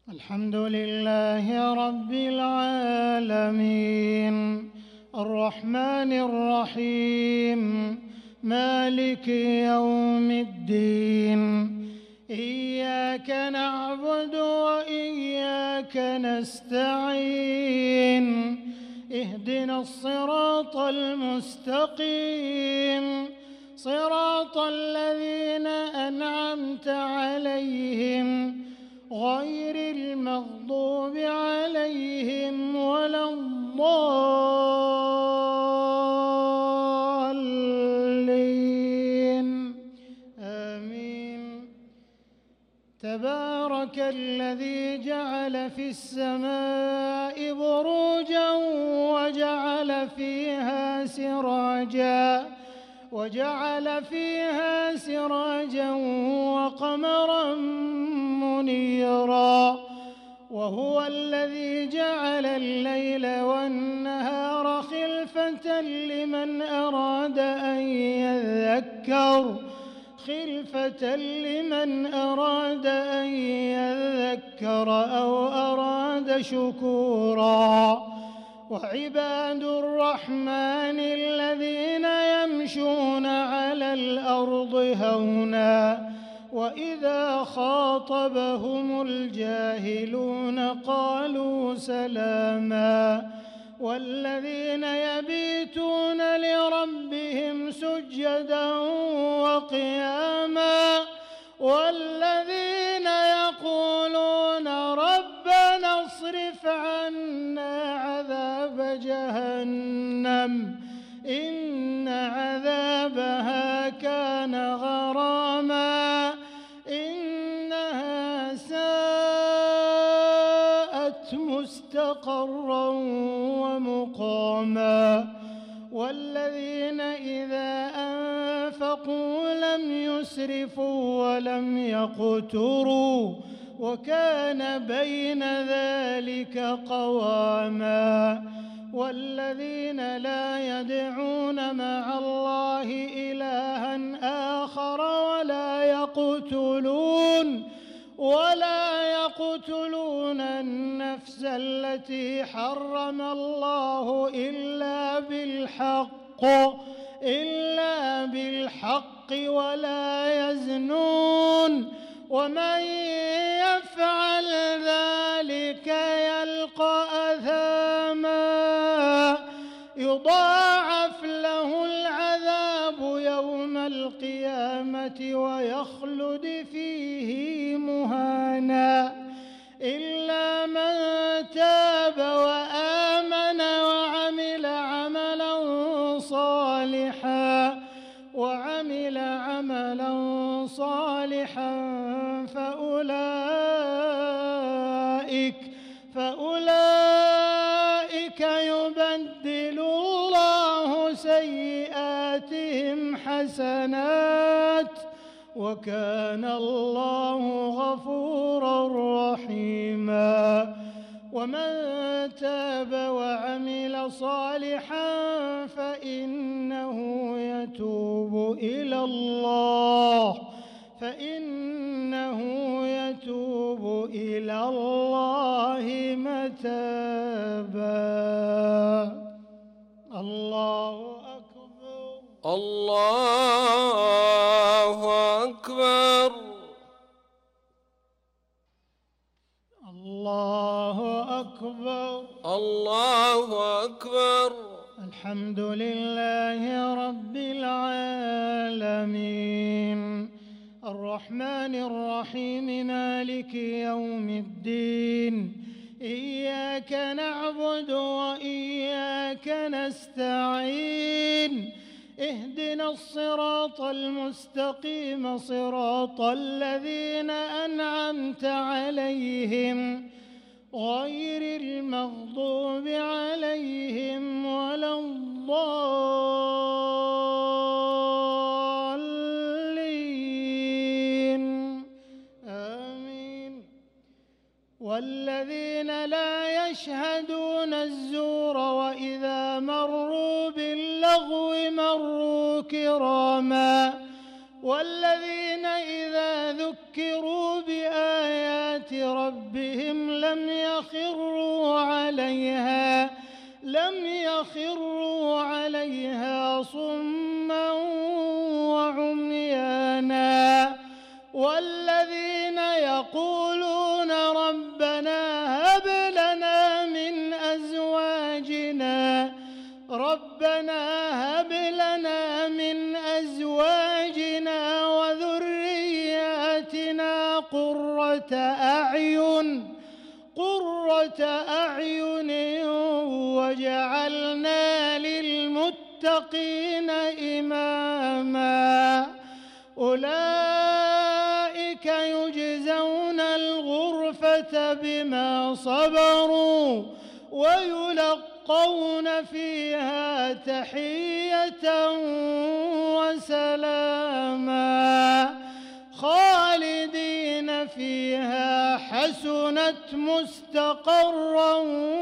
الحمد لله رب العالمين الرحمن الرحيم مالك يوم الدين إياك نعبد وإياك نستعين اهدنا الصراط المستقيم صراط الذين أنعمت عليهم غير المغضوب عليهم ولا الضالين آمين. تبارك الذي جعل في السماء بروجا وجعل فيها سراجا وقمرا منيرا وهو الذي جعل الليل والنهار خلفة لمن أراد أن يذكر أو أراد شكورا. وعباد الرحمن الذين يمشون على الأرض هونا وإذا خاطبهم الجاهلون قالوا سلاما والذين يبيتون لربهم سجدا وقياما والذين يقولون ربنا اصرف عنا عذاب جهنم إن عذابها كان غراما إنها ساءت مستقرا ومقاما والذين إذا أنفقوا لم يسرفوا ولم يقتروا وكان بين ذلك قواما والذين لا يدعون مع الله إلها آخر ولا يقتلون النفس التي حرم الله إلا بالحق ولا يزنون ومن يفعل ذلك يلقى أثاما يضاعف له العذاب يوم القيامة ويخلد فيه مهانا إلا من تاب وآمن وعمل عملا صالحا فأولئك يبدل الله سيئاتهم حسنات وكان الله غفورا رحيما. ومن تاب وعمل صالحا فإنه يتوب إلى الله متابا. الله أكبر الله أكبر الله أكبر الله أكبر. الحمد لله رب العالمين الرحمن الرحيم مالك يوم الدين إياك نعبد وإياك نستعين اهدنا الصراط المستقيم صراط الذين أنعمت عليهم غير المغضوب عليهم ولا الضالين آمين. والذين لا يشهدون الزور وإذا مروا باللغو مروا كراما والذين إذا ذكروا بآيات ربهم لم يخروا عليها صما وعميانا. والذين يقولون ربنا هب لنا من أزواجنا وذرياتنا قرة أعين وجعلنا للمتقين إماما. أولئك يجزون الغرفة بما صبروا ويلقون فيها تحية وسلاما خالدين فيها حسنت مستقرا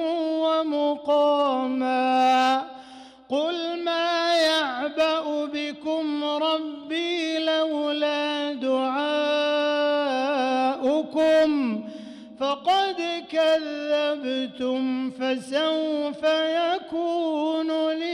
ومقاما. قل ما يعبأ بكم ربي لولا دعاؤكم فقد كذبتم فسوف يكون